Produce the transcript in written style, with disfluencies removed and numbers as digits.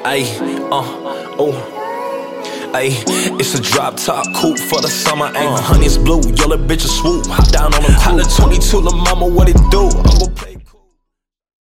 Ayy, oh. Ayy, it's a drop top coupe for the summer. Ayy, honey's blue, yellow bitch a swoop. Hop down on the coupe. Holla 22, la mama, what it do? I'm gon' play.